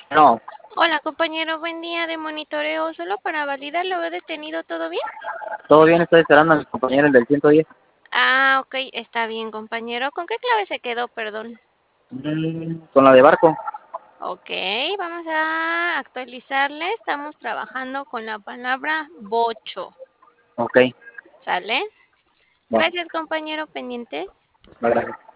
No, Hola, compañero, buen día de monitoreo. Solo para validar, ¿lo he detenido todo bien? todo bien, estoy esperando a mis compañeros del 110. Ah, ok, está bien, compañero. ¿Con qué clave se quedó, perdón? Con la de barco. Ok, vamos a actualizarle. Estamos trabajando con la palabra bocho. Ok, ¿Sale? va, Gracias, compañero, pendientes. va, gracias.